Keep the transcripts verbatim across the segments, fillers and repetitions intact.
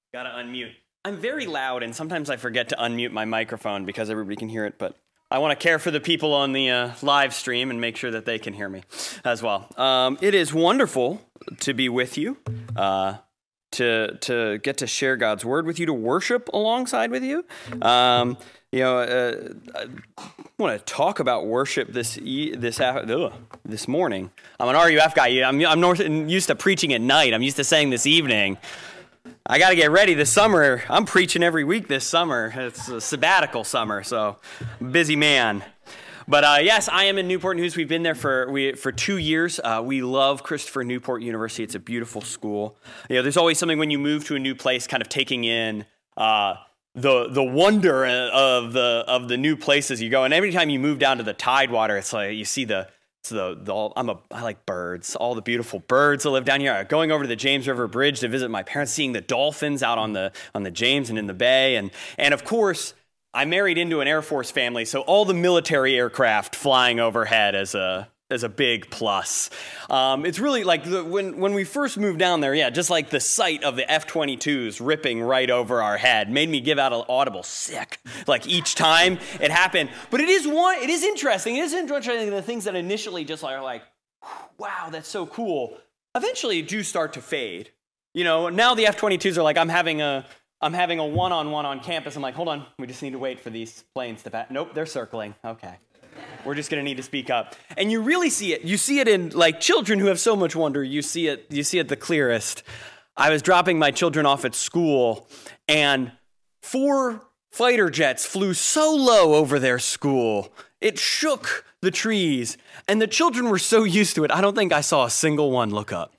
Gotta unmute. I'm very loud, and sometimes I forget to unmute my microphone because everybody can hear it, but I want to care for the people on the uh, live stream and make sure that they can hear me as well. Um, it is wonderful to be with you, uh, to to get to share God's word with you, to worship alongside with you. Um, you know, uh, I want to talk about worship this e- this ugh, this morning. I'm an R U F guy. I'm I'm north, used to preaching at night. I'm used to saying this evening. I got to get ready this summer. I'm preaching every week this summer. It's a sabbatical summer, so busy man. But uh, yes, I am in Newport News. We've been there for we, for two years. Uh, we love Christopher Newport University. It's a beautiful school. You know, there's always something when you move to a new place, kind of taking in uh, the the wonder of the of the new places you go. And every time you move down to the Tidewater, it's like you see the It's the, the I'm a I like birds, all the beautiful birds that live down here. Going over to the James River Bridge to visit my parents, seeing the dolphins out on the on the James and in the bay, and and of course I married into an Air Force family, so all the military aircraft flying overhead as a as a big plus. Um, it's really like the, when when we first moved down there, yeah, just like the sight of the F twenty-twos ripping right over our head made me give out an audible sick, like each time it happened. But it is one, it is interesting. It is interesting the things that initially just are like, wow, that's so cool, eventually do start to fade. You know, now the F twenty-twos are like, I'm having a I'm having a one-on-one on campus. I'm like, hold on, we just need to wait for these planes to pass. Nope, they're circling. Okay. We're just going to need to speak up. And you really see it. You see it in like children who have so much wonder. You see it, you see it the clearest. I was dropping my children off at school, and four fighter jets flew so low over their school. It shook the trees, and the children were so used to it. I don't think I saw a single one look up.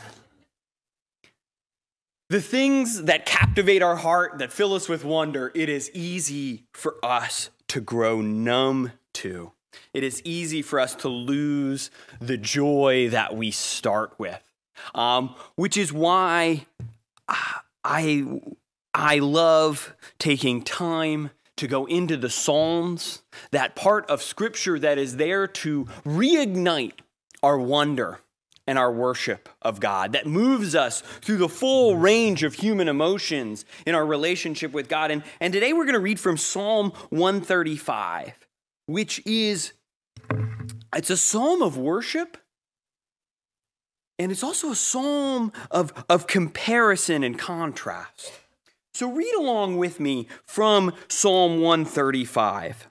The things that captivate our heart, that fill us with wonder, it is easy for us to grow numb to. It is easy for us to lose the joy that we start with, um, which is why I, I love taking time to go into the Psalms, that part of Scripture that is there to reignite our wonder and our worship of God, that moves us through the full range of human emotions in our relationship with God. And, and today we're going to read from Psalm one thirty-five, which is, it's a psalm of worship, and it's also a psalm of, of comparison and contrast. So read along with me from Psalm one thirty-five.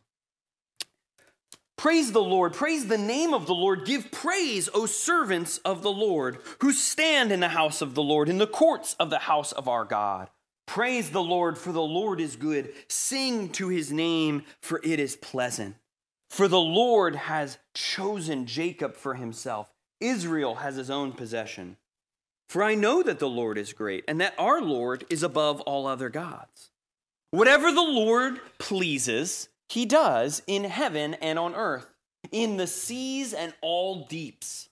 Praise the Lord, praise the name of the Lord, give praise, O servants of the Lord, who stand in the house of the Lord, in the courts of the house of our God. Praise the Lord, for the Lord is good. Sing to his name, for it is pleasant. For the Lord has chosen Jacob for himself. Israel has his own possession. For I know that the Lord is great, and that our Lord is above all other gods. Whatever the Lord pleases, he does in heaven and on earth, in the seas and all deeps.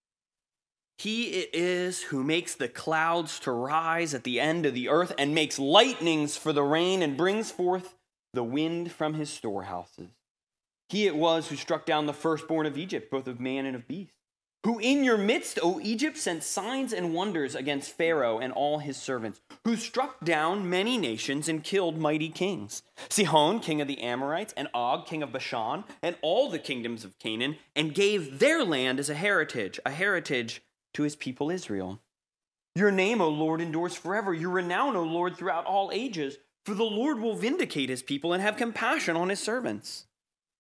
He it is who makes the clouds to rise at the end of the earth and makes lightnings for the rain and brings forth the wind from his storehouses. He it was who struck down the firstborn of Egypt, both of man and of beast. Who in your midst, O Egypt, sent signs and wonders against Pharaoh and all his servants, who struck down many nations and killed mighty kings, Sihon, king of the Amorites, and Og, king of Bashan, and all the kingdoms of Canaan, and gave their land as a heritage, a heritage to his people Israel. Your name, O Lord, endures forever. Your renown, O Lord, throughout all ages. For the Lord will vindicate his people and have compassion on his servants.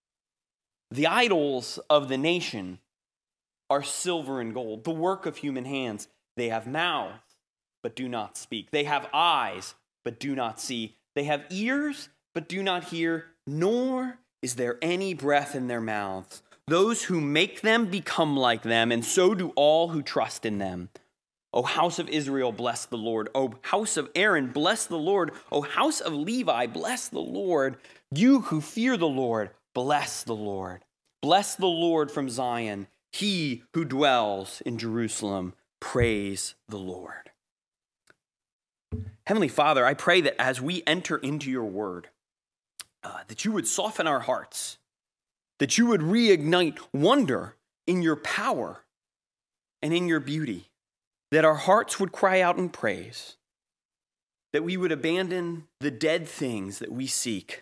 The idols of the nation are silver and gold, the work of human hands. They have mouths, but do not speak. They have eyes, but do not see. They have ears, but do not hear, nor is there any breath in their mouths. Those who make them become like them, and so do all who trust in them. O house of Israel, bless the Lord. O house of Aaron, bless the Lord. O house of Levi, bless the Lord. You who fear the Lord, bless the Lord. Bless the Lord from Zion. He who dwells in Jerusalem, praise the Lord. Heavenly Father, I pray that as we enter into your word, uh, that you would soften our hearts, that you would reignite wonder in your power and in your beauty, that our hearts would cry out in praise. that we would abandon the dead things that we seek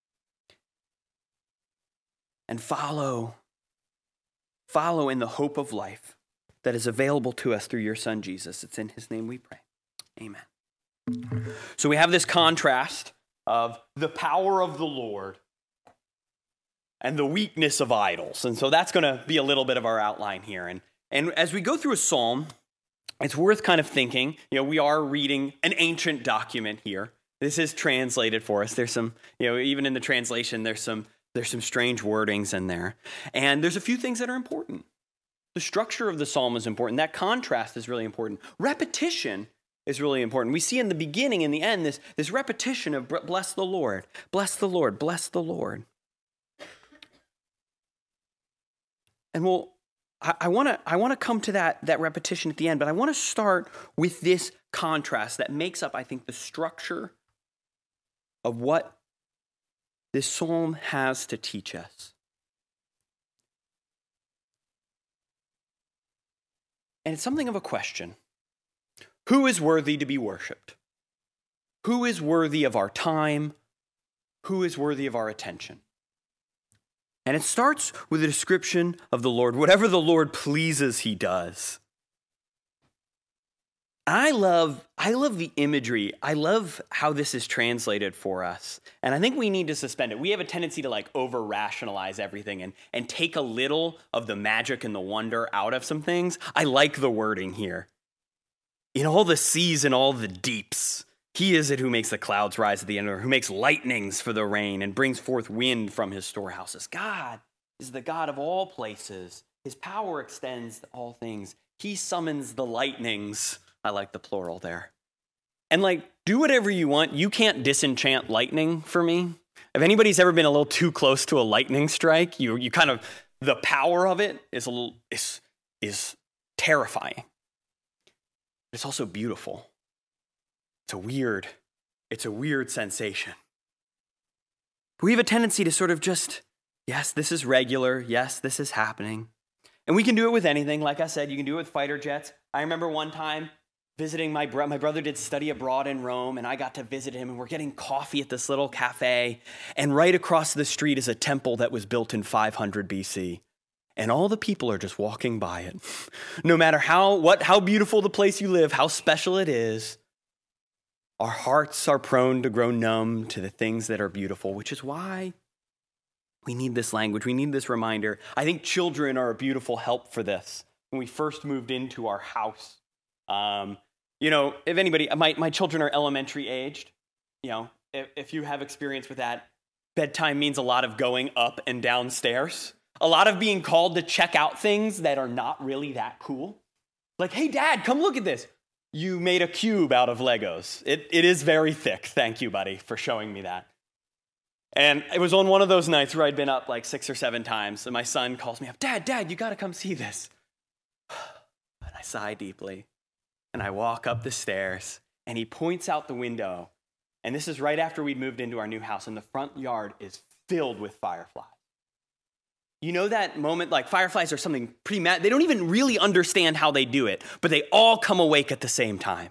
and follow, follow in the hope of life that is available to us through your Son, Jesus. It's in his name we pray. Amen. So we have this contrast of the power of the Lord and the weakness of idols. And so that's going to be a little bit of our outline here. And, and as we go through a psalm, it's worth kind of thinking, you know, we are reading an ancient document here. This is translated for us. There's some, you know, even in the translation, there's some, there's some strange wordings in there. And there's a few things that are important. The structure of the psalm is important. That contrast is really important. Repetition is really important. We see in the beginning and the end this, this repetition of bless the Lord, bless the Lord, bless the Lord. And we'll, I want to I want to come to that, that repetition at the end, but I want to start with this contrast that makes up, I think, the structure of what this psalm has to teach us. And it's something of a question. Who is worthy to be worshiped? Who is worthy of our time? Who is worthy of our attention? And it starts with a description of the Lord. Whatever the Lord pleases, he does. I love, I love the imagery. I love how this is translated for us. And I think we need to suspend it. We have a tendency to like over-rationalize everything and, and take a little of the magic and the wonder out of some things. I like the wording here. In all the seas and all the deeps, he is it who makes the clouds rise at the end, or who makes lightnings for the rain and brings forth wind from his storehouses. God is the God of all places. His power extends to all things. He summons the lightnings. I like the plural there. And like, do whatever you want. You can't disenchant lightning for me. If anybody's ever been a little too close to a lightning strike, you you kind of, the power of it is a little, is, is terrifying. It's also beautiful. It's a weird, it's a weird sensation. We have a tendency to sort of just, yes, this is regular. Yes, this is happening. And we can do it with anything. Like I said, you can do it with fighter jets. I remember one time visiting my brother. My brother did study abroad in Rome, and I got to visit him, and we're getting coffee at this little cafe. And right across the street is a temple that was built in five hundred B C. And all the people are just walking by it. No matter how what how beautiful the place you live, how special it is, our hearts are prone to grow numb to the things that are beautiful, which is why we need this language. We need this reminder. I think children are a beautiful help for this. When we first moved into our house, um, you know, if anybody, my, my children are elementary aged. You know, if, if you have experience with that, bedtime means a lot of going up and downstairs. A lot of being called to check out things that are not really that cool. Like, hey, Dad, come look at this. You made a cube out of Legos. It it is very thick. Thank you, buddy, for showing me that. And it was on one of those nights where I'd been up like six or seven times, and my son calls me up, Dad, Dad, you got to come see this. And I sigh deeply, and I walk up the stairs, and he points out the window. And this is right after we'd moved into our new house, and the front yard is filled with fireflies. You know that moment, like fireflies are something pretty mad. They don't even really understand how they do it, but they all come awake at the same time.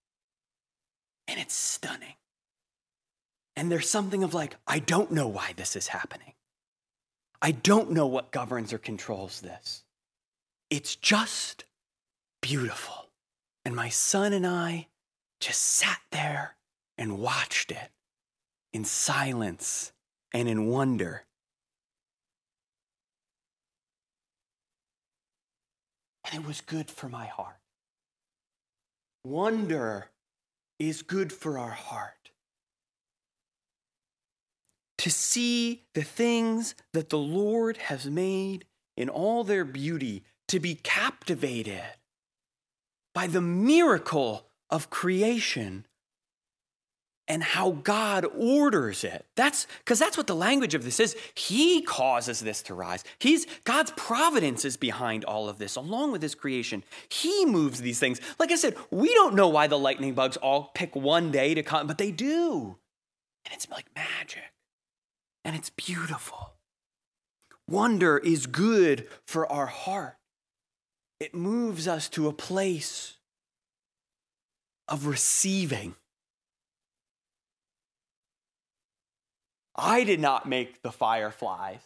And it's stunning. And there's something of like, I don't know why this is happening. I don't know what governs or controls this. It's just beautiful. And my son and I just sat there and watched it in silence and in wonder. And it was good for my heart. Wonder is good for our heart. To see the things that the Lord has made in all their beauty, to be captivated by the miracle of creation and how God orders it. That's because that's what the language of this is. He causes this to rise. He's God's providence is behind all of this, along with his creation. He moves these things. Like I said, we don't know why the lightning bugs all pick one day to come, but they do. And it's like magic. And it's beautiful. Wonder is good for our heart. It moves us to a place of receiving. I did not make the fireflies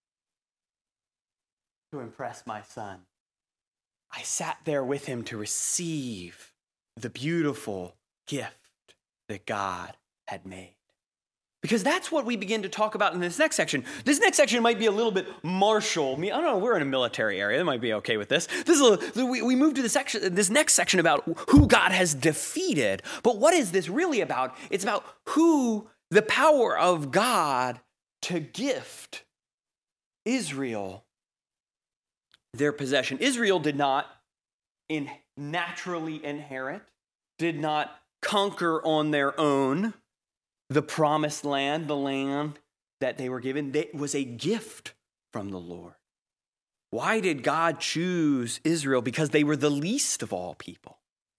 to impress my son. I sat there with him to receive the beautiful gift that God had made. Because that's what we begin to talk about in this next section. This next section might be a little bit martial. I don't know, we're in a military area. They might be okay with this. This is a, we, we move to the section, this next section about who God has defeated. But what is this really about? It's about who the power of God to gift Israel their possession. Israel did not in naturally inherit, did not conquer on their own the promised land, the land that they were given. It was a gift from the Lord. Why did God choose Israel? Because they were the least of all people.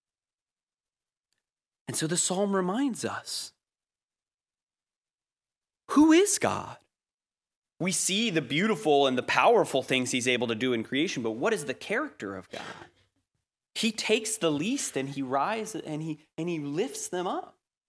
And so the psalm reminds us, who is God? We see the beautiful and the powerful things he's able to do in creation, but what is the character of God? He takes the least and he rises and he and he lifts them up.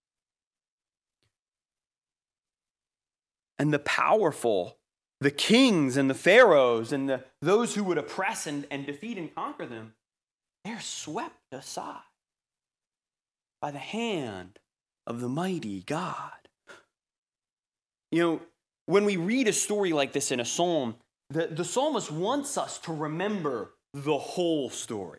And the powerful, the kings and the pharaohs and the, those who would oppress and, and defeat and conquer them, they're swept aside by the hand of the mighty God. You know, when we read a story like this in a psalm, the, the psalmist wants us to remember the whole story.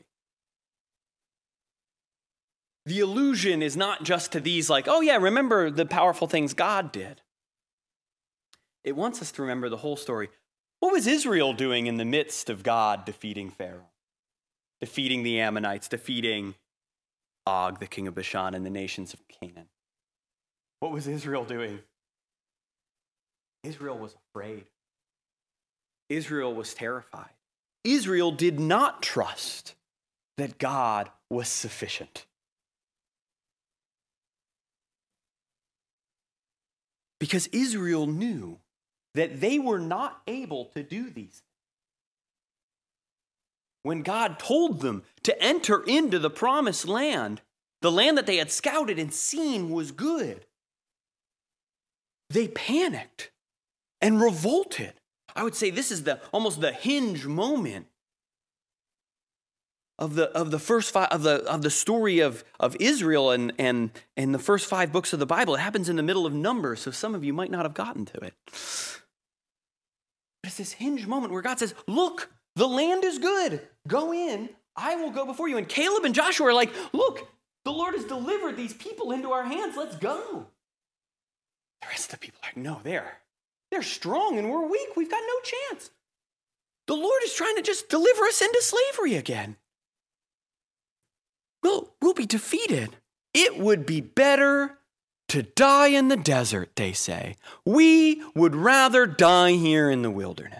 The allusion is not just to these like, oh yeah, remember the powerful things God did. It wants us to remember the whole story. What was Israel doing in the midst of God defeating Pharaoh, defeating the Ammonites, defeating Og, the king of Bashan, and the nations of Canaan? What was Israel doing? Israel was afraid. Israel was terrified. Israel did not trust that God was sufficient. Because Israel knew that they were not able to do these. When God told them to enter into the promised land, the land that they had scouted and seen was good, they panicked and revolted. I would say this is the almost the hinge moment of the of the first five of the of the story of, of Israel and and and the first five books of the Bible. It happens in the middle of Numbers, so some of you might not have gotten to it. But it's this hinge moment where God says, "Look, the land is good. Go in. I will go before you." And Caleb and Joshua are like, "Look, the Lord has delivered these people into our hands. Let's go." The rest of the people are like, "No, they're they're strong and we're weak. We've got no chance. The Lord is trying to just deliver us into slavery again. We'll, we'll be defeated. It would be better to die in the desert," they say. "We would rather die here in the wilderness."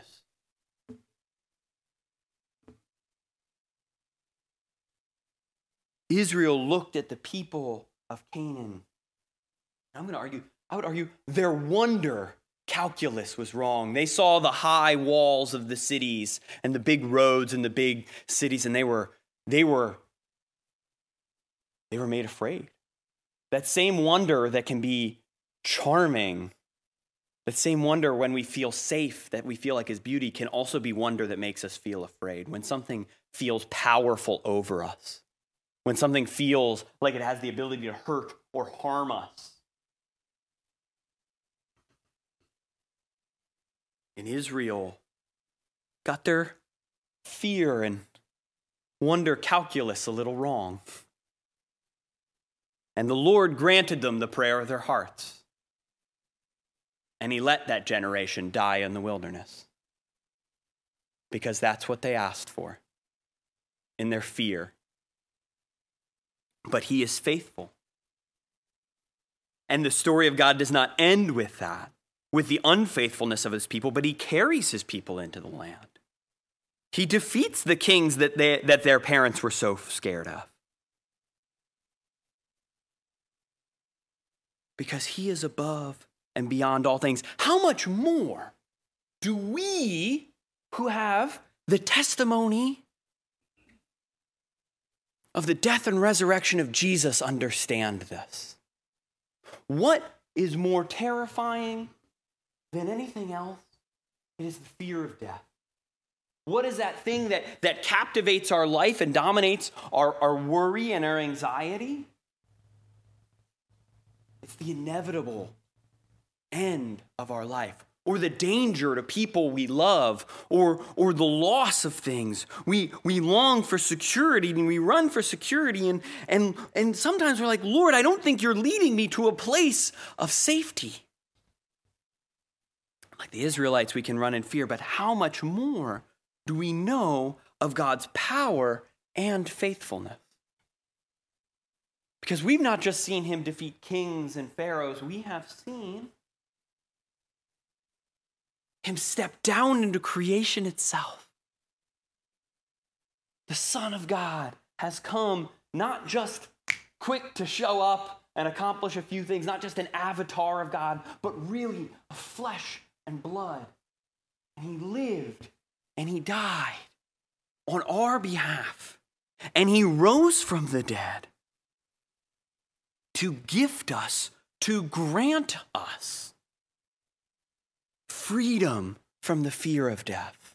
Israel looked at the people of Canaan. I'm going to argue, I would argue their wonder calculus was wrong. They saw the high walls of the cities and the big roads and the big cities, and they were, they were, they were made afraid. That same wonder that can be charming, that same wonder when we feel safe, that we feel like is beauty, can also be wonder that makes us feel afraid. When something feels powerful over us, when something feels like it has the ability to hurt or harm us. In Israel, got their fear and wonder calculus a little wrong. And the Lord granted them the prayer of their hearts. And he let that generation die in the wilderness. Because that's what they asked for in their fear. But he is faithful. And the story of God does not end with that, with the unfaithfulness of his people, but he carries his people into the land. He defeats the kings that they, that their parents were so scared of. Because he is above and beyond all things. How much more do we who have the testimony of the death and resurrection of Jesus understand this? What is more terrifying than anything else, it is the fear of death. What is that thing that, that captivates our life and dominates our, our worry and our anxiety? It's the inevitable end of our life, or the danger to people we love, or, or the loss of things. We, we long for security and we run for security, and, and, and sometimes we're like, Lord, I don't think you're leading me to a place of safety. Like the Israelites, we can run in fear, but how much more do we know of God's power and faithfulness? Because we've not just seen him defeat kings and pharaohs, we have seen him step down into creation itself. The Son of God has come not just quick to show up and accomplish a few things, not just an avatar of God, but really of flesh and blood. And he lived and he died on our behalf. And he rose from the dead to gift us, to grant us freedom from the fear of death.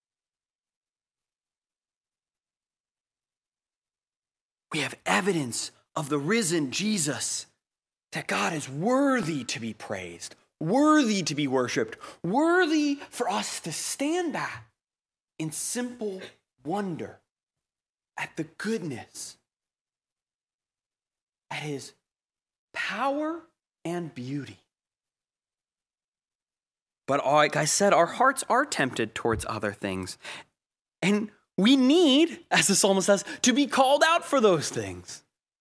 We have evidence of the risen Jesus, that God is worthy to be praised, worthy to be worshiped, worthy for us to stand back in simple wonder at the goodness, at his power and beauty. But like I said, our hearts are tempted towards other things. And we need, as the psalmist says, to be called out for those things.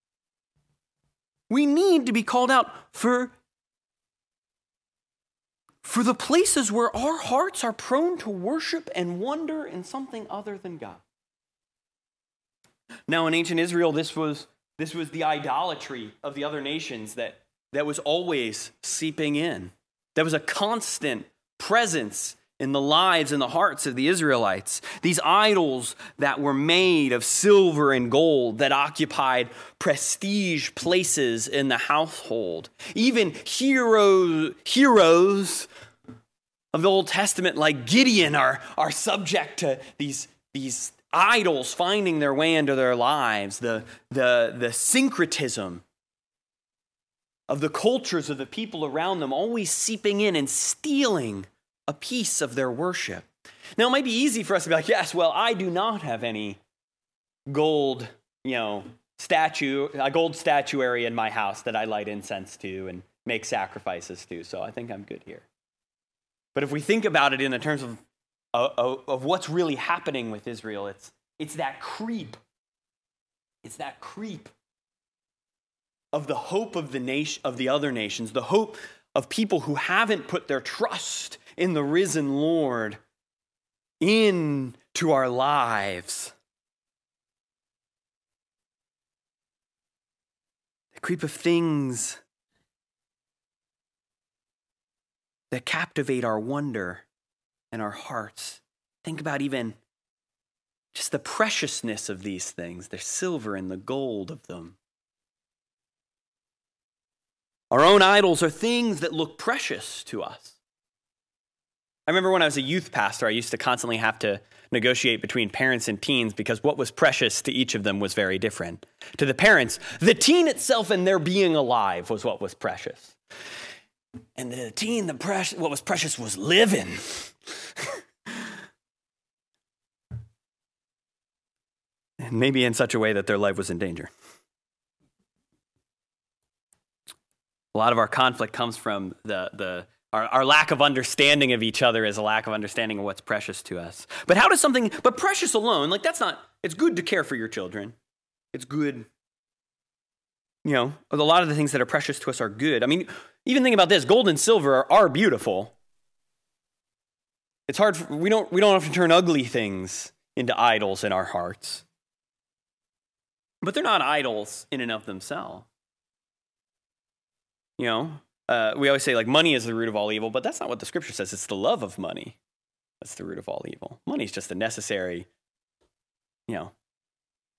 We need to be called out for, for the places where our hearts are prone to worship and wonder in something other than God. Now, in ancient Israel, this was, this was the idolatry of the other nations that, that was always seeping in. There was a constant presence in the lives and the hearts of the Israelites. These idols that were made of silver and gold that occupied prestige places in the household. Even hero, heroes of the Old Testament like Gideon are, are subject to these, these idols finding their way into their lives. The, the, the syncretism of the cultures of the people around them always seeping in and stealing a piece of their worship. Now, it might be easy for us to be like, yes, well, I do not have any gold, you know, statue, a gold statuary in my house that I light incense to and make sacrifices to, so I think I'm good here. But if we think about it in the terms of, of, of what's really happening with Israel, it's, it's that creep. It's that creep of the hope of the nation, of the other nations, the hope of people who haven't put their trust in the risen Lord into our lives. The creep of things that captivate our wonder and our hearts. Think about even just the preciousness of these things, the silver and the gold of them. Our own idols are things that look precious to us. I remember when I was a youth pastor, I used to constantly have to negotiate between parents and teens because what was precious to each of them was very different. To the parents, the teen itself and their being alive was what was precious. And the teen, the precious, what was precious was living. And maybe in such a way that their life was in danger. A lot of our conflict comes from the, the our, our lack of understanding of each other is a lack of understanding of what's precious to us. But how does something, but precious alone, like that's not, it's good to care for your children. It's good, you know, a lot of the things that are precious to us are good. I mean, even think about this, gold and silver are, are beautiful. It's hard, for, we don't we don't have to turn ugly things into idols in our hearts. But they're not idols in and of themselves. You know, uh, we always say like money is the root of all evil, but that's not what the scripture says. It's the love of money that's the root of all evil. Money is just a necessary, you know.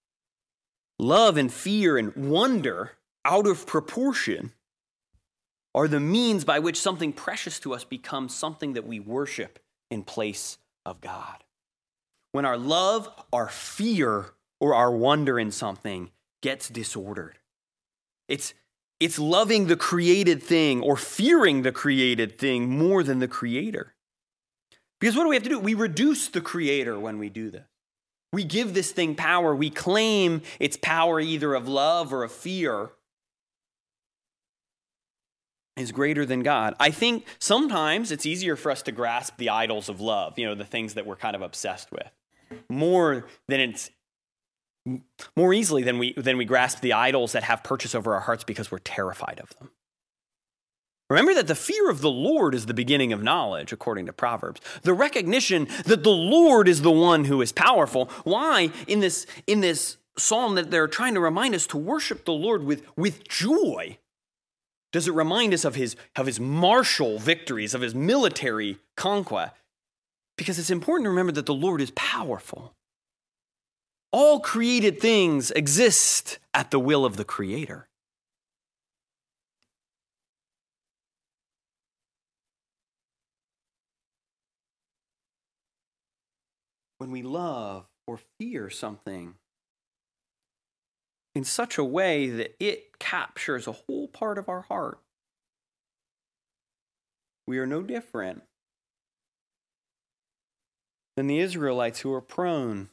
Love and fear and wonder out of proportion are the means by which something precious to us becomes something that we worship in place of God. When our love, our fear, or our wonder in something gets disordered, it's, it's loving the created thing or fearing the created thing more than the creator. Because what do we have to do? We reduce the creator when we do this. We give this thing power. We claim its power either of love or of fear is greater than God. I think sometimes it's easier for us to grasp the idols of love, you know, the things that we're kind of obsessed with, more than it's more easily than we than we grasp the idols that have purchase over our hearts because we're terrified of them. Remember that the fear of the Lord is the beginning of knowledge, according to Proverbs. The recognition that the Lord is the one who is powerful. Why in this in this psalm that they're trying to remind us to worship the Lord with, with joy? Does it remind us of his, of his martial victories, of his military conquest? Because it's important to remember that the Lord is powerful. All created things exist at the will of the Creator. When we love or fear something in such a way that it captures a whole part of our heart, we are no different than the Israelites who are prone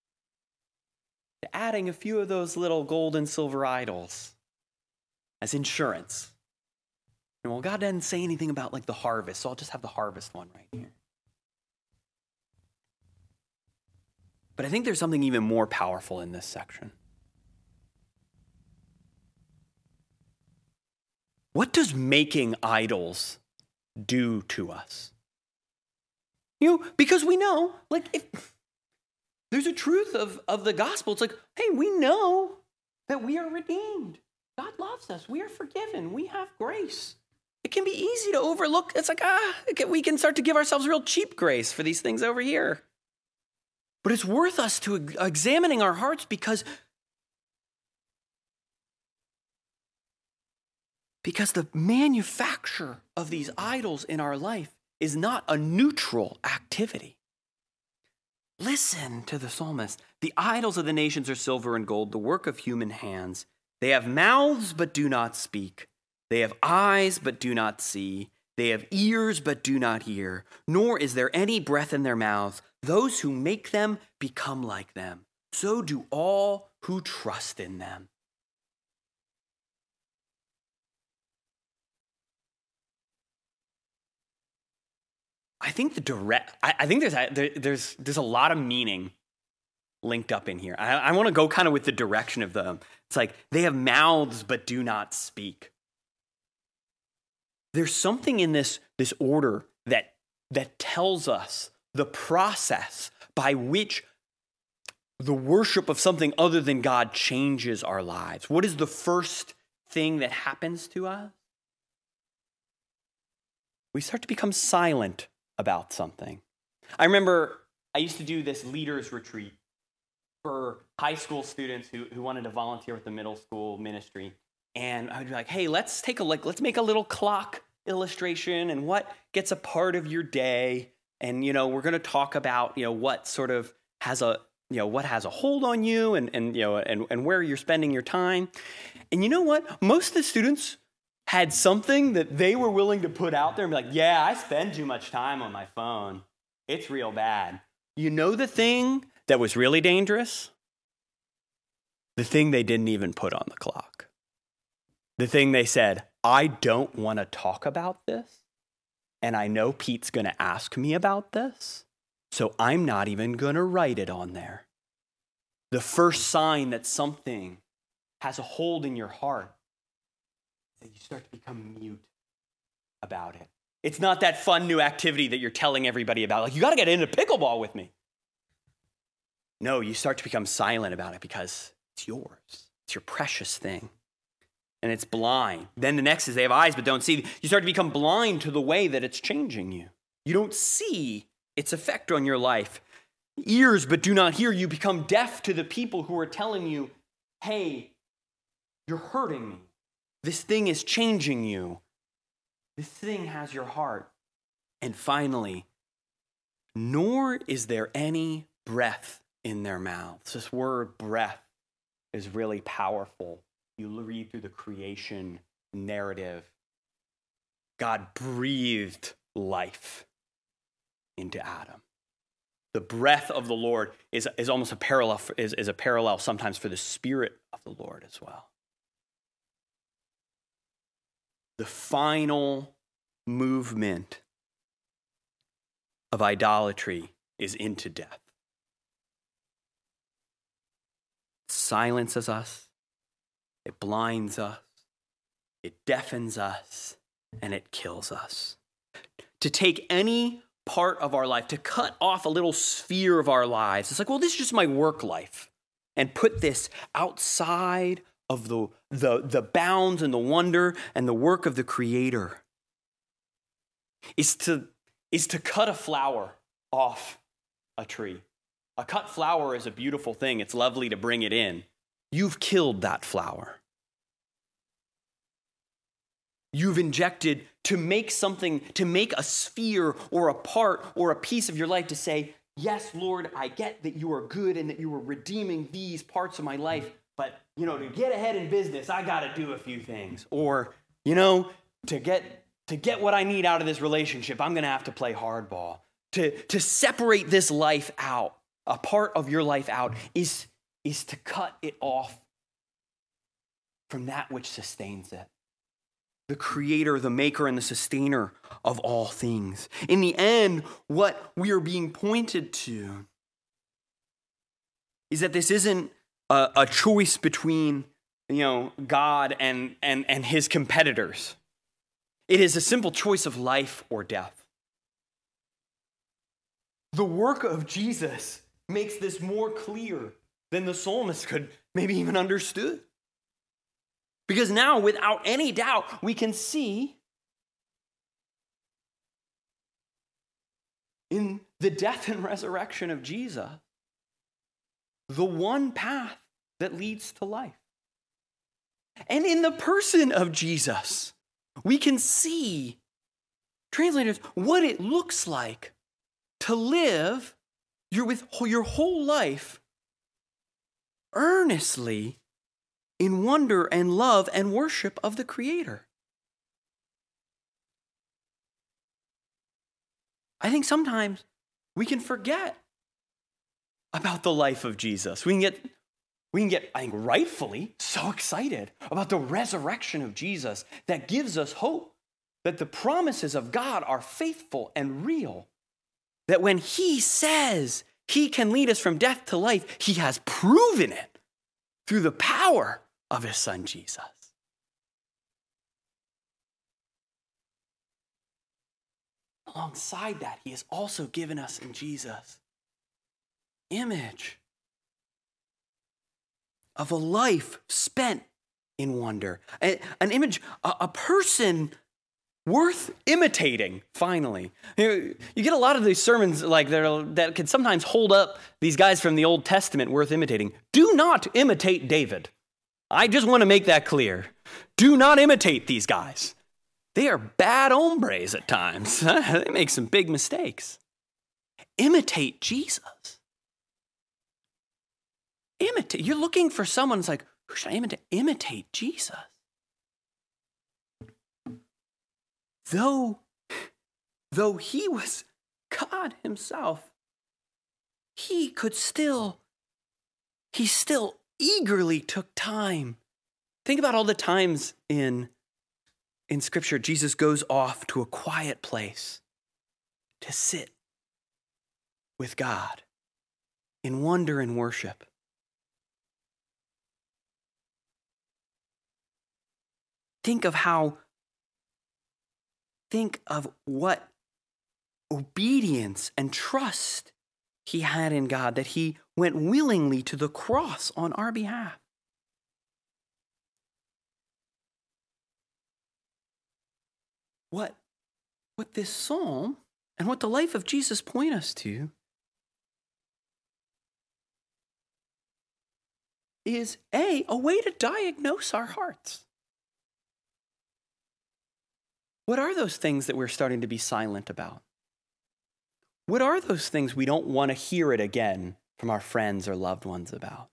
to adding a few of those little gold and silver idols as insurance. And well, God doesn't say anything about like the harvest, so I'll just have the harvest one right here. But I think there's something even more powerful in this section. What does making idols do to us? You know, because we know, like, if there's a truth of, of the gospel, it's like, hey, we know that we are redeemed. God loves us. We are forgiven. We have grace. It can be easy to overlook. It's like, ah, we can start to give ourselves real cheap grace for these things over here. But it's worth us to examining our hearts because Because the manufacture of these idols in our life is not a neutral activity. Listen to the psalmist. The idols of the nations are silver and gold, the work of human hands. They have mouths but do not speak. They have eyes but do not see. They have ears but do not hear. Nor is there any breath in their mouths. Those who make them become like them. So do all who trust in them. I think the direct. I, I think there's a, there, there's there's a lot of meaning linked up in here. I, I want to go kind of with the direction of them. It's like they have mouths but do not speak. There's something in this this order that that tells us the process by which the worship of something other than God changes our lives. What is the first thing that happens to us? We start to become silent about something. I remember I used to do this leaders retreat for high school students who, who wanted to volunteer with the middle school ministry. And I would be like, hey, let's take a like, let's make a little clock illustration and what gets a part of your day. And, you know, we're going to talk about, you know, what sort of has a, you know, what has a hold on you and, and you know, and, and where you're spending your time. And you know what? Most of the students had something that they were willing to put out there and be like, yeah, I spend too much time on my phone. It's real bad. You know the thing that was really dangerous? The thing they didn't even put on the clock. The thing they said, I don't want to talk about this, and I know Pete's going to ask me about this, so I'm not even going to write it on there. The first sign that something has a hold in your heart, that you start to become mute about it. It's not that fun new activity that you're telling everybody about. Like, you got to get into pickleball with me. No, you start to become silent about it because it's yours. It's your precious thing. And it's blind. Then the next is they have eyes but don't see. You start to become blind to the way that it's changing you. You don't see its effect on your life. Ears but do not hear. You become deaf to the people who are telling you, hey, you're hurting me. This thing is changing you. This thing has your heart. And finally, nor is there any breath in their mouths. This word breath is really powerful. You read through the creation narrative. God breathed life into Adam. The breath of the Lord is, is almost a parallel for, is, is a parallel sometimes for the Spirit of the Lord as well. The final movement of idolatry is into death. It silences us, it blinds us, it deafens us, and it kills us. To take any part of our life, to cut off a little sphere of our lives, it's like, well, this is just my work life, and put this outside of the, the, the bounds and the wonder and the work of the Creator, is to, is to cut a flower off a tree. A cut flower is a beautiful thing. It's lovely to bring it in. You've killed that flower. You've injected to make something, to make a sphere or a part or a piece of your life to say, yes, Lord, I get that you are good and that you are redeeming these parts of my life, but, you know, to get ahead in business, I got to do a few things. Or, you know, to get to get what I need out of this relationship, I'm going to have to play hardball. To, to separate this life out, a part of your life out, is, is to cut it off from that which sustains it. The Creator, the Maker, and the Sustainer of all things. In the end, what we are being pointed to is that this isn't a, a choice between, you know, God and, and, and his competitors. It is a simple choice of life or death. The work of Jesus makes this more clear than the psalmist could maybe even understood. Because now, without any doubt, we can see in the death and resurrection of Jesus the one path that leads to life. And in the person of Jesus, we can see, translators, what it looks like to live your, with your whole life earnestly in wonder and love and worship of the Creator. I think sometimes we can forget about the life of Jesus. We can get, we can get, I think rightfully, so excited about the resurrection of Jesus that gives us hope that the promises of God are faithful and real. That when he says he can lead us from death to life, he has proven it through the power of his Son, Jesus. Alongside that, he has also given us in Jesus image of a life spent in wonder. A, an image, a, a person worth imitating, finally. You, you get a lot of these sermons like that, are, that can sometimes hold up these guys from the Old Testament worth imitating. Do not imitate David. I just want to make that clear. Do not imitate these guys. They are bad hombres at times. They make some big mistakes. Imitate Jesus. Imitate. You're looking for someone who's like, who should I imitate? Imitate Jesus. Though, though he was God himself, he could still, he still eagerly took time. Think about all the times in, in Scripture, Jesus goes off to a quiet place to sit with God in wonder and worship. Think of how, think of what obedience and trust he had in God, that he went willingly to the cross on our behalf. What, what this psalm and what the life of Jesus point us to is A, a way to diagnose our hearts. What are those things that we're starting to be silent about? What are those things we don't want to hear it again from our friends or loved ones about?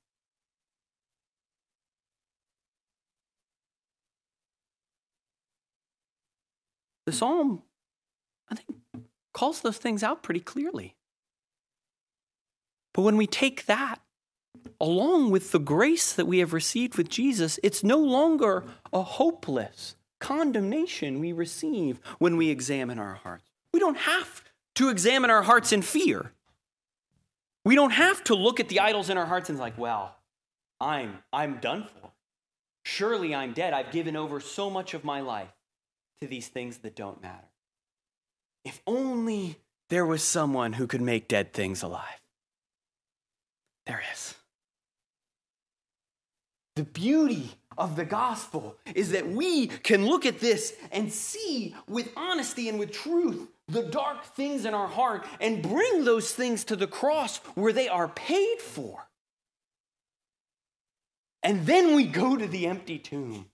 The psalm, I think, calls those things out pretty clearly. But when we take that along with the grace that we have received with Jesus, it's no longer a hopeless condemnation we receive when we examine our hearts. We don't have to examine our hearts in fear. We don't have to look at the idols in our hearts and like, well, I'm I'm done for. Surely I'm dead. I've given over so much of my life to these things that don't matter. If only there was someone who could make dead things alive. There is. The beauty of the gospel is that we can look at this and see with honesty and with truth the dark things in our heart and bring those things to the cross where they are paid for. And then we go to the empty tomb.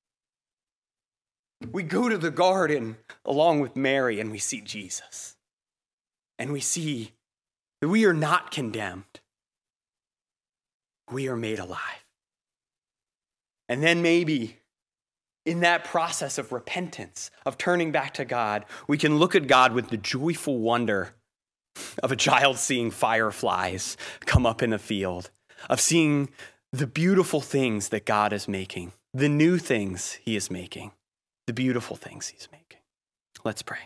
We go to the garden along with Mary and we see Jesus. And we see that we are not condemned. We are made alive. And then maybe in that process of repentance, of turning back to God, we can look at God with the joyful wonder of a child seeing fireflies come up in a field, of seeing the beautiful things that God is making, the new things he is making, the beautiful things he's making. Let's pray.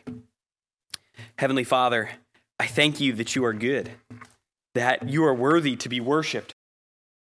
Heavenly Father, I thank you that you are good, that you are worthy to be worshiped,